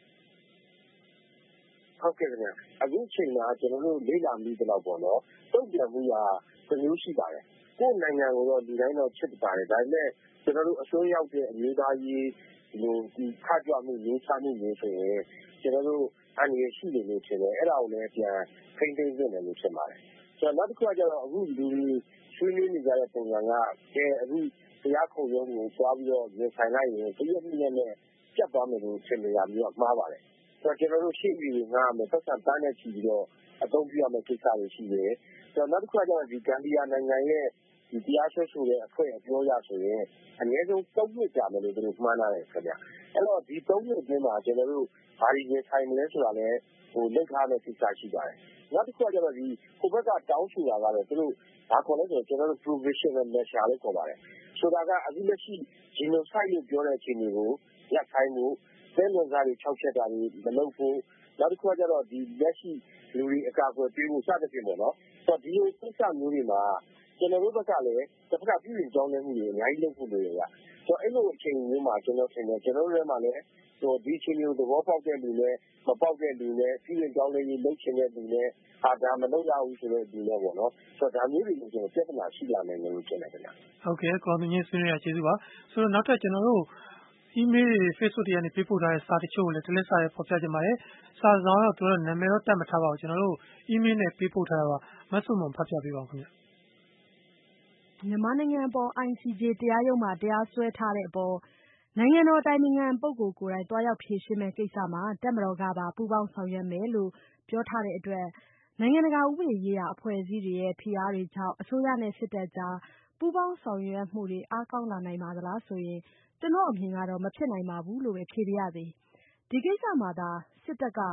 ဟုတ်ကဲ့ခင်ဗျအခုချိန်မှာကျွန်တော်တို့လေ့လာမိသလောက်ပေါ့နော်တုံ့ပြန်မှုကတစ်မျိုးရှိပါတယ်ကိုယ်နိုင်ငံကိုတော့ဒီတိုင်းတော့ဖြစ်ပါတယ်ဒါပေမဲ့ကျွန်တော်တို့အစိုးရရောက်တဲ့အမျိုးသားရေးဒီလိုဒီခါကြွမှုရေးချမှုမျိုးဆိုရင်ကျွန်တော်တို့အန်ဒီရှိနေလို့ဖြစ်တယ်အဲ့ဒါကိုလည်းပြန်ထိန်းသိမ်းနေတယ်လို့ဖြစ်ပါတယ်ဆိုတော့နောက်တစ်ခုကကျတော့အခုလူဆွေးနွေးနေကြတဲ့ပုံစံကအဲအခုတရားခုံရုံးကိုသွားပြီးတော့ရင်ဆိုင်လိုက်ရင်တရက်နှစ်ရက်နဲ့ပြတ်သွားမယ်လို့ထင်နေရမျိုးမှားပါတယ်ဆိုတော့ကျွန်တော်တို့ရှေ့ပြီးငါမယ်သက်ဆိုင်တန်းနဲ့ချီပြီးတော့အသုံးပြုရမယ့်ကိစ္စတွေရှိတယ်ဆိုတော့နောက်တစ်ခုကကျတော့ဒီဂမ်ဘီယာနိုင်ငံရဲ့ဒီတရားစွဲဆိုတဲ့အဖွဲ့အပြောရဆိုရင်အနည်းဆုံးသုံးနှစ်ကြာမယ်လို့သူတို့မှန်းထားတယ်ခင်ဗျအဲ့တော့ဒီသုံးနှစ်အတွင်းမှာကျွန်တော်တို့ဘာတွေရင်ဆိုင်မလဲဆိုတာလည်းဟိုလက်ထားတဲ့ကိစ္စရှိပါတယ်နောက်တစ်ခုကကျတော့ဒီဟိုဘက်ကတောင်းဆိုတာကတော့သူတို့ဘာခေါ်လဲဆိုတော့ကျွန်တော်တို့ provisional measure လို့ခေါ်ပါတယ်ဆိုတာကအခုလက်ရှိ genocide လို့ပြောတဲ့အချိန်တွေကိုရပ်ခိုင်းဖို့သဲလွန်စားတွေခြောက်ချက်တာတွေမလုပ်ဖို့နောက်တစ်ခုကကျတော့ဒီလက်ရှိလူတွေအကာအကွယ်ပေးဖို့စသဖြင့်ပေါ့နော်ဆိုတော့ဒီလိုကိစ္စမျိုးတွေမှာကျွန်တော်တို့ဘက်ကလည်းတစ်ခါပြည်ရင်ကြောင်းနေမှုတွေအများကြီးလုပ်ဖို့လိုရရဆိုတော့အဲ့လိုအချိန်မျိုးမှာကျွန်တော်ထင်တယ်ကျွန်တော်တို့လည်းမှလည်းဟိုဒီချင်းမျိုးသဘောပေါက်တဲ့လူနဲ့မပေါက်တဲ့လူနဲ့ပြည်ရင်ကြောင်းနေရေးလုပ်ချင်တဲ့လူနဲ့အာဒါမလုပ်ရဘူးဆိုတဲ့လူနဲ့ပေါ့နော်ဆိုတော့ဒါမျိုးတွေကိုကျွန်တော်ပြဿနာရှိလာနိုင်တယ်လို့ထင်တယ်ခင်ဗျဟုတ်ကဲ့ကောင်းမြင့်ဆွေးနွေးရကျေးဇူးပါဆိုတော့နောက်ထပ်ကျွန်တော်တို့ email တွေ Facebook တွေကနေပေးပို့ထားတဲ့စာတချို့ကိုလည်းတလက်စာရေးဖော်ပြကြပါတယ်စာဆောင်တော့သူတို့နာမည်တော့တတ်မထားပါဘူးကျွန်တော်တို့ email နဲ့ပေးပို့ထားတာပါမဆုမွန်ဖတ်ပြပေးပါဦးခင်ဗျမြန်မာနိုင်ငံအပေါ် I C J တရားရုံးမှာတရားစွဲထားတဲ့အပေါ်နိုင်ငံတော်တိုင်ပင်ခံပုဂ္ဂိုလ်ကိုယ်တိုင်တွားရောက်ဖြေရှင်းမဲ့ကိစ္စမှာတပ်မတော်ကပါပူးပေါင်းဆောင်ရွက်မယ်လို့ပြောထားတဲ့အတွက်နိုင်ငံတကာဥပဒေရေးရာအဖွဲ့အစည်းတွေရဲ့ဖိအားတွေကြောင့်အစိုးရနဲ့စစ်တပ်ကြားပူးပေါင်းဆောင်ရွက်မှုတွေအားကောင်းလာနိုင်ပါသလားဆိုရင်ကျွန်တော်အမြင်ကတော့မဖြစ်နိုင်ပါဘူးလို့ပဲဖြေပြရစေဒီကိစ္စမှာသာစစ်တပ်က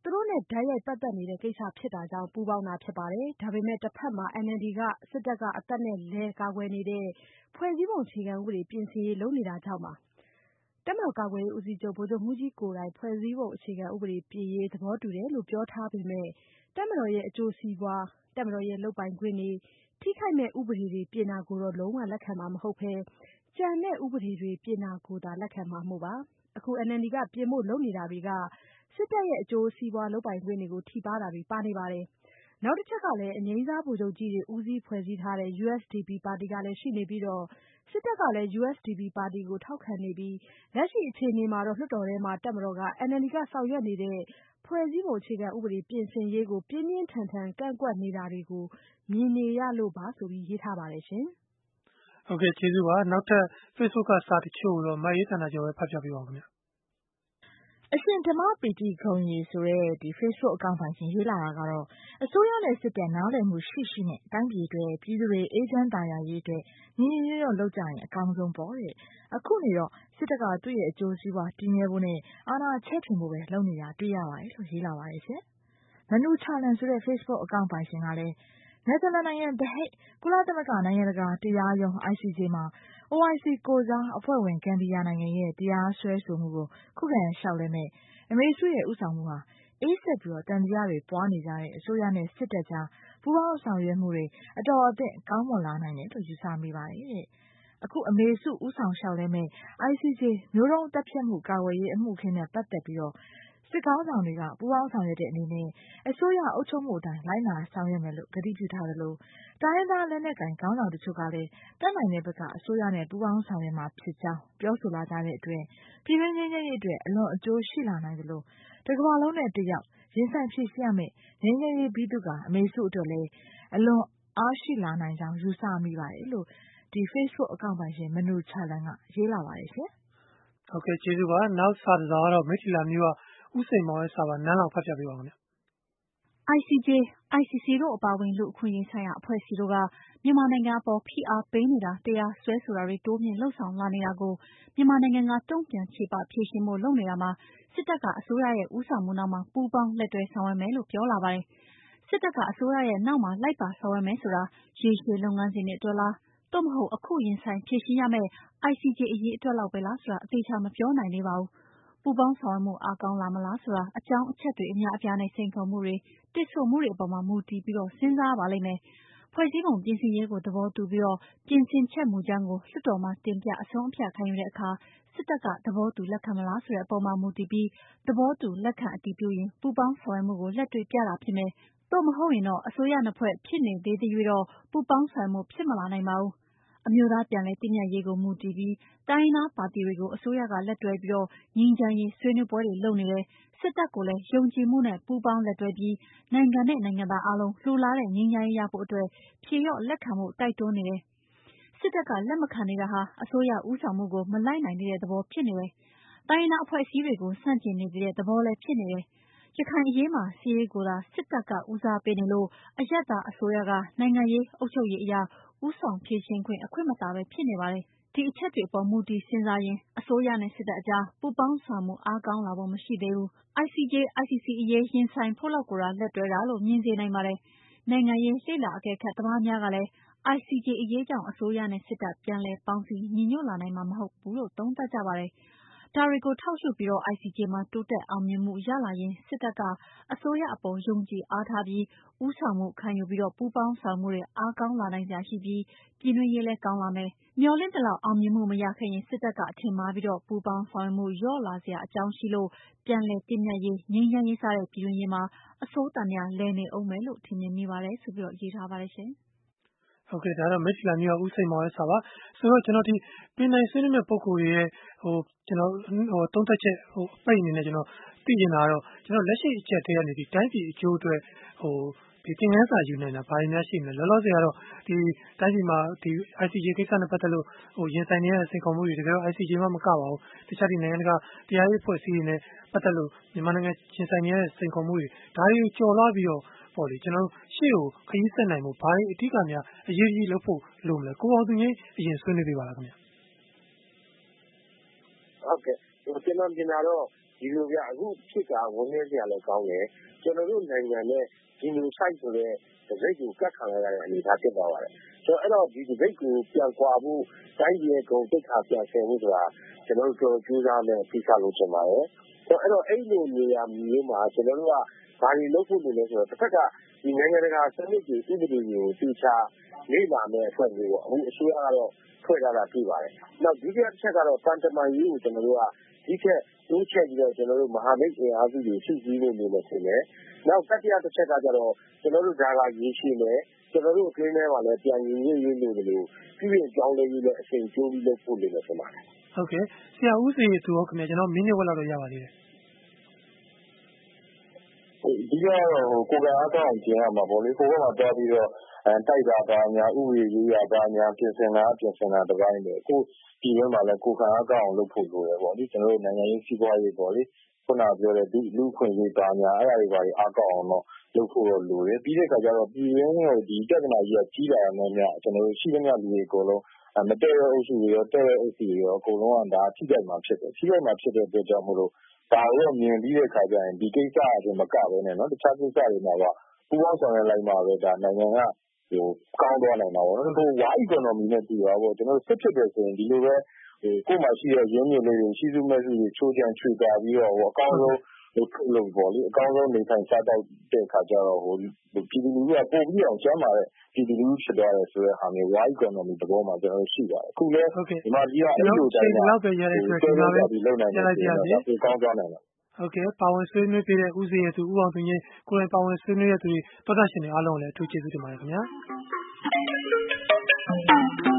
သူတို့နဲ့တိုက်ရိုက်ပတ်သက်နေတဲ့ကိစ္စဖြစ်တာကြောင့်ပူးပေါင်းတာဖြစ်ပါတယ်။ဒါပေမဲ့တစ်ဖက်မှာ အန်အယ်လ်ဒီ ကစစ်တပ်ကအသက်နဲ့လဲကာကွယ်နေတဲ့ဖွဲ့စည်းပုံအခြေခံဥပဒေပြင်ဆင်ရေးလုပ်နေတာကြောင့်ပါ။တပ်မတော်ကာကွယ်ရေးဦးစီးချုပ်ဗိုလ်ချုပ်မှူးကြီးကိုယ်တိုင်ဖွဲ့စည်းပုံအခြေခံဥပဒေပြင်ရေးသဘောတူတယ်လို့ပြောထားပေမဲ့တပ်မတော်ရဲ့အကျိုးစီးပွားတပ်မတော်ရဲ့လုပ်ပိုင်ခွင့်တွေထိခိုက်မဲ့ဥပဒေတွေပြင်တာကိုတော့လုံးဝလက်ခံမှာမဟုတ်ဘဲကြံတဲ့ဥပဒေတွေပြင်တာကိုသာလက်ခံမှာမို့ပါ။အခု အန်အယ်လ်ဒီ ကပြင်ဖို့လုပ်နေတာတွေကစစ်တပ်ရဲ့အကျိုးစီးပွားလုပ်ပိုင်ခွင့်တွေကိုထိပါးတာတွေပါနေပါတယ်။နောက်တစ်ချက်ကလည်းအငြိမ်းစားဗိုလ်ချုပ်ကြီးတွေဦးစီးဖွဲ့စည်းထားတဲ့ ယူ အက်စ် ဒီ ပီ ပါတီကလည်းရှိနေပြီးတော့စစ်တပ်ကလည်း ယူ အက်စ် ဒီ ပီ ပါတီကိုထောက်ခံနေပြီးလက်ရှိအခြေအနေမှာတော့လွှတ်တော်ထဲမှာတပ်မတော်က အန်အယ်လ်ဒီ ကဆောင်ရွက်နေတဲ့ဖွဲ့စည်းပုံအခြေခံဥပဒေပြင်ဆင်ရေးကိုပြင်းပြင်းထန်ထန်ကန့်ကွက်နေတာတွေကိုမြင်နေရလို့ပါဆိုပြီးရေးထားပါတယ်ရှင်။ဟုတ်ကဲ့ကျေးဇူးပါနောက်ထပ် Facebook ကစာတချို့တော့မရေးဌာနကျော်ပဲဖတ်ပြပေးပါဦးခင်ဗျာအရှင်ဓမ္မပီတိခုံရီဆိုတဲ့ဒီ Facebook အကောင့်ပိုင်ရှင်ရေးလာတာကတော့အစိုးရနဲ့စစ်တပ်နားလည်မှုရှိရှိနဲ့တိုင်းပြည်အတွက်ပြည်သူတွေအေးချမ်းသာယာရေးအတွက်ညီညီညွတ်ညွတ်လုပ်ကြရင်အကောင်းဆုံးပေါ့တဲ့အခုနေတော့စစ်တပ်ကသူ့ရဲ့အကျိုးစီးပွားတည်မြဲဖို့နဲ့အာဏာချဲ့ထွင်ဖို့ပဲလုပ်နေတာတွေ့ရပါတယ်လို့ရေးလာပါတယ်ရှင်မနူချာလန်ဆိုတဲ့ Facebook အကောင့်ပိုင်ရှင်ကလည်းနယ်သာလန်နိုင်ငံ The Hague ကုလသမဂ္ဂနိုင်ငံတကာတရားရုံး I C J မှာ အို အိုင် စီ ကိုယ်စားအဖွဲ့ဝင်ဂမ်ဘီယာနိုင်ငံရဲ့တရားစွဲဆိုမှုကိုခုခံလျှောက်လဲမဲ့အမေစုရဲ့ဥဆောင်မှုဟာအေးဆက်ပြီးတော့တန်တရားတွေပွားနေကြတဲ့အစိုးရနဲ့စစ်တပ်ကြားပူးပေါင်းဆောင်ရွက်မှုတွေအတော်အသင့်ကောင်းမွန်လာနိုင်တယ်လို့ယူဆမိပါတယ်တဲ့အခုအမေစုဥဆောင်လျှောက်လဲမဲ့ I C J မျိုးတုံးတက်ဖြတ်မှုကာကွယ်ရေးအမှုခင်းနဲ့ပတ်သက်ပြီးတော့စစ်ကောင်းဆောင်တွေကပူးပေါင်းဆောင်ရွက်တဲ့အနေနဲ့အစိုးရအုပ်ချုပ်မှုအတိုင်းလိုက်နာဆောင်ရွက်မယ်လို့ကတိပြုထားတယ်လို့တိုင်းရင်းသားလက်နက်ကိုင်ခေါင်းဆောင်တချို့ကလည်းတက်နိုင်တဲ့ဘက်ကအစိုးရနဲ့ပူးပေါင်းဆောင်ရွက်မှာဖြစ်ကြောင်းပြောဆိုလာကြတဲ့အတွက်ပြည်တွင်းငြိမ်းချမ်းရေးအတွက်အလွန်အကျိုးရှိလာနိုင်တယ်လို့တကမ္ဘာလုံးနဲ့တယောက်ရင်ဆိုင်ဖြည့်ဆည်းရမယ့်ငြိမ်းချမ်းရေးဘီသူကအမေစုအတွက်လည်းအလွန်အားရှိလာနိုင်ကြောင်းယူဆမိပါတယ်လို့ဒီ Facebook အကောင့်ပိုင်ရှင်မနူချာလန်ကရေးလာပါတယ်ရှင်ဟုတ်ကဲ့ကျေးဇူးပါနောက်စာတစ်စောင်ကတော့မိထီလာမျိုးကဥစိန်မောင်ရဲ့စာပါနန်းလောက်ဖတ်ပြပေးပါဦးခင်ဗျာ I C J, I C C တို့အပါအဝင်လူအခွင့်အရေးဆိုင်ရာအဖွဲ့အစည်းတို့ကမြန်မာနိုင်ငံအပေါ်ဖိအားပေးနေတာတရားစွဲဆိုတာတွေတိုးမြင့်လှုပ်ဆောင်လာနေတာကိုမြန်မာနိုင်ငံကတုံ့ပြန်ခြေပဖြေရှင်းဖို့လုပ်နေတာမှာစစ်တပ်ကအစိုးရရဲ့ဦးဆောင်မှုနောက်မှာပူးပေါင်းလက်တွဲဆောင်ရွက်မယ်လို့ပြောလာပါတယ်။စစ်တပ်ကအစိုးရရဲ့နောက်မှာလိုက်ပါဆောင်ရွက်မယ်ဆိုတာရေရှည်လုပ်ငန်းစဉ်တွေအတွက်လားသို့မဟုတ်အခုရင်ဆိုင်ဖြေရှင်းရမယ့် I C J အရေးအတွက်လောက်ပဲလားဆိုတာအသေးချာမပြောနိုင်သေးပါဘူး။ပူပေါင်းဆောင်ရွက်မှုအားကောင်းလာမလားဆိုတာအကြောင်းအချက်တွေအများအပြားနဲ့စိန်ခေါ်မှုတွေတစ်ဆိုမှုတွေအပေါ်မှာမူတည်ပြီးတော့စဉ်းစားပါလိမ့်မယ်။ဖွဲ့စည်းပုံပြင်ဆင်ရေးကိုသဘောတူပြီးတော့ပြင်ဆင်ချက်မူကြမ်းကိုလွှတ်တော်မှာတင်ပြအဆုံးအဖြတ်ခံယူတဲ့အခါစစ်တပ်ကသဘောတူလက်ခံမလားဆိုတဲ့အပေါ်မှာမူတည်ပြီးသဘောတူလက်ခံအတည်ပြုရင်ပူပေါင်းဆောင်ရွက်မှုကိုလက်တွေ့ပြတာဖြစ်မယ်။သို့မဟုတ်ရင်တော့အစိုးရနှစ်ဖွဲ့ဖြစ်နေသေးသေးတော့ပူပေါင်းဆောင်ရွက်မှုဖြစ်မလာနိုင်ပါဘူး။အမျိုးသားပြန်လည်တည်မြဲရေးကိုမူတည်ပြီးတိုင်းသားပါတီတွေကိုအစိုးရကလက်တွဲပြီးတော့ငြိမ်းချမ်းရေးဆွေးနွေးပွဲတွေလုပ်နေတယ်စစ်တပ်ကိုလည်းယုံကြည်မှုနဲ့ပူးပေါင်းလက်တွဲပြီးနိုင်ငံနဲ့နိုင်ငံသားအလုံးလှူလားတဲ့ငြိမ်းချမ်းရေးရဖို့အတွက်ဖြေရော့လက်ခံမှုတိုက်တွန်းနေတယ်စစ်တပ်ကလက်မခံနေတာဟာအစိုးရဦးဆောင်မှုကိုမလိုက်နိုင်တဲ့သဘောဖြစ်နေတယ်တိုင်းသားအဖွဲ့အစည်းတွေကိုဆန့်ကျင်နေတဲ့သဘောလည်းဖြစ်နေတယ်ရခိုင်အရေးမှာစီးရေးကိုသာစစ်တပ်ကဦးစားပေးနေလို့အယက်သားအစိုးရကနိုင်ငံရေးအုပ်ချုပ်ရေးအရာဦးဆောင်ဖြည့်ရှင်းခွင့်အခွင့်မသာပဲဖြစ်နေပါတယ်ဒီအချက်တွေအပေါ်မူတည်စဉ်းစားရင်အစိုးရနဲ့စစ်တပ်အကြားပူးပေါင်းဆောင်မှုအားကောင်းလာဖို့မရှိသေးဘူး I C J, I C C အရေးရင်ဆိုင်ဖို့လောက်ကိုလက်တွဲတာလို့မြင်စေနိုင်ပါတယ်နိုင်ငံရေးလေ့လာအကဲခတ်သမားများကလည်း I C J အရေးကြောင့်အစိုးရနဲ့စစ်တပ်ပြန်လည်ပေါင်းစည်းညီညွတ်လာနိုင်မှာမဟုတ်ဘူးလို့သုံးသပ်ကြပါတယ်ဒါတွေကိုထောက်ရှုပြီးတော့ I C J မှာတိုးတက်အောင်မြင်မှုရလာရင်စစ်တပ်ကအစိုးရအပေါ်ယုံကြည်အားထားပြီးဦးဆောင်မှုခံယူပြီးတော့ပူးပေါင်းဆောင်မှုတွေအားကောင်းလာနိုင်ကြရှိပြီးပြည်တွင်းရေးလည်းကောင်းလာမယ်မျှော်လင့်တလောက်အောင်မြင်မှုမရခဲ့ရင်စစ်တပ်ကအထင်မှားပြီးတော့ပူးပေါင်းဆောင်ရွက်မှုလျော့လာစရာအကြောင်းရှိလို့ပြန်လည်တည်မြဲရေးငြိမ်းချမ်းရေးစတဲ့ပြည်တွင်းရေးမှာအစိုးတန်များလဲနေအောင်မယ်လို့ထင်မြင်မိပါတယ်ဆိုပြီးတော့ရေးထားပါတယ်ရှင်ဟုတ်ကဲ့ဒါတော့မိထီလာမျိုးကဥစိန်မောင်ရဲ့စာပါဆိုတော့ကျွန်တော်ဒီပြည်နိုင်ဆွေးနွေးမဲ့ပုံကိုယ်ရဲ့ဟိုကျွန်တော်ဟိုသုံးသက်ချက်ဟိုအပိတ်အနေနဲ့ကျွန်တော်သိချင်တာကတော့ကျွန်တော်လက်ရှိအချက်တည်းကနေဒီတိုင်းပြည်အကျိုးအတွက်ဟိုဒီသင်ခန်းစာယူနိုင်တာဘာတွေများရှိမလဲလောလောဆယ်ကတော့ဒီတိုင်းပြည်မှာဒီ I C J ကိစ္စနဲ့ပတ်သက်လို့ဟိုရင်ဆိုင်နေတဲ့စိန်ခေါ်မှုတွေတကယ်တော့ I C J မှမကပါဘူးတခြားဒီနိုင်ငံတကာတရားရေးအဖွဲ့အစည်းတွေနဲ့ပတ်သက်လို့မြန်မာနိုင်ငံရင်ဆိုင်နေတဲ့စိန်ခေါ်မှုတွေဒါတွေကိုကျော်လွှားပြီးတော့ပေါ့လေကျွန်တော်တို့ရှေ့ကိုခရီးဆက်နိုင်မှုဘာတွေအဓိကများအရေးကြီးလုပ်ဖို့လိုမလဲကိုအောင်သူကြီးအရင်ဆွေးနွေးပေးပါလားခင်ဗျာဟုတ်ကဲ့ကျွန်တော်မြင်တာတော့ဒီဒီလိုဗျအခုဖြစ်တာဝန်းရစရာလည်းကောင်းတယ်ကျွန်တော်တို့နိုင်ငံနဲ့ဒီလို site ဆိုတဲ့တစိတ်ကိုကတ်ခံရတဲ့အနေအထားဖြစ်သွားပါတယ်ဆိုတော့အဲ့တော့ဒီတစိတ်ကိုပြန်ကွာဖို့တိုင်းပြည်ရဲ့ဂုဏ်သိက္ခာပြန်ဆယ်ဖို့ဆိုတာကျွန်တော်တို့ကြိုးစားမယ်ဖိစားလို့ချင်ပါတယ်ဆိုတော့အဲ့တော့အဲ့လိုနေရာမျိုးမှာကျွန်တော်တို့ကဘာတွေလုပ်ဖို့လုပ်လဲဆိုတော့တစ်ဖက်ကဒီနိုင်ငံတကာစနစ်ကြီးဥပဒေတွေကိုသိချာလေ့လာမယ်အဖွဲ့မျိုးပေါ့အခုအစိုးရကတော့ဖွဲ့ထားတာတွေ့ပါတယ်နောက်ဒုတိယတစ်ချက်ကတော့တန်တမာရေးကိုကျွန်တော်တို့ကဒီချက်တိုးချက်ပြီးတော့ကျွန်တော်တို့မဟာမိတ်အင်အားစုတွေစုစည်းဖို့နေမယ်ဆိုရင်နောက်တတိယတစ်ချက်ကကြတော့ကျွန်တော်တို့ဒါကရေးရှိမယ်ကျွန်တော်တို့အတွင်းထဲမှာလည်းပြန်ရင်းရင်းလို့လို့ပြုပြင်ကြောင်းလဲရေးလည်းအချိန်ကျိုးပြီးလုပ်ဖို့နေမယ်ဆိုပါတယ်ဟုတ်ကဲ့ဆရာဦးစီသူဟုတ်ခင်ဗျကျွန်တော်မိနစ်ဝက်လောက်တော့ရပါသေးတယ်ဒီကတော့ကိုယ်ကအားကောင်းကျင်ရမှာပေါ့လေကိုယ်ကမှတော်ပြီးတော့အဲတိုက်တာပါညာဥပဒေရေးရပါညာပြင်ဆင်တာပြင်ဆင်တာတစ်ပိုင်းပဲကိုဒီဘက်မှာလည်းကိုယ်ကအားကောင်းအောင်လုပ်ဖို့လိုတယ်ပေါ့လေကျွန်တော်တို့နိုင်ငံရေးစီးပွားရေးပေါ့လေခုနပြောတဲ့ဒီလူခွင့်ရေးပါညာအဲ့ဒါတွေပါအားကောင်းအောင်တော့လုပ်ဖို့တော့လိုတယ်ပြီးတဲ့အခါကျတော့ပြည်ရင်းကိုဒီပြဿနာကြီးကကြီးလာတယ်များကျွန်တော်တို့ရှိသမျှလူတွေအကုန်လုံးမတည့်တဲ့အုပ်စုတွေရောတဲ့တဲ့အုပ်စုတွေရောအကုန်လုံးကဒါထိခိုက်မှာဖြစ်တယ်ထိခိုက်မှာဖြစ်တဲ့အတွက်ကြောင့်မို့လို့ဒါကိုမြင်ပြီးတဲ့အခါကျရင်ဒီကိစ္စအပြင်မကပဲနဲ့နော်တခြားကိစ္စတွေမှာတော့ပူးပေါင်းဆောင်ရွက်လိုက်မှာပဲဒါနိုင်ငံကဟိုကောင်းသွားနိုင်မှာပေါ့နော်ဟိုဝါ economy နဲ့တူတာပေါ့ကျွန်တော်စစ်ဖြစ်တယ်ဆိုရင်ဒီလိုပဲဟိုကိုယ်မှရှိတဲ့ရင်းမြစ်လေးတွေရှိစုမဲ့စုတွေချိုးချံချွေတာပြီးတော့ဟိုအကောင်းဆုံးဟိုထုတ်လို့ပေါ့လေအကောင်းဆုံးနေထိုင်စားတော့တဲ့အခါကျတော့ဟိုပြည်သူလူထုကပို့ပြီးအောင်ကျမ်းပါတဲ့ပြည်သူလူထုဖြစ်သွားတယ်ဆိုတဲ့ဟာမျိုးဝါ economy သဘောမှာကျွန်တော်ရှိပါတယ်အခုလည်းဒီမှာကြီးကအဲ့လိုတိုင်းမှာလောက်ပဲရတဲ့ဆိုဒီမှာပဲလုံနိုင်တယ်ဆိုတော့ကောင်းသွားနိုင်တယ်ဟုတ်ကဲ့ပါဝင်ဆွေးနွေးပေးတဲ့ဦးစီးရသူဦးအောင်သူကြီးကိုယ်တိုင်ပါဝင်ဆွေးနွေးရသူတွေပတ်သက်ရှင်တွေအားလုံးလည်းအထူးကျေးဇူးတင်ပါတယ်ခင်ဗျာ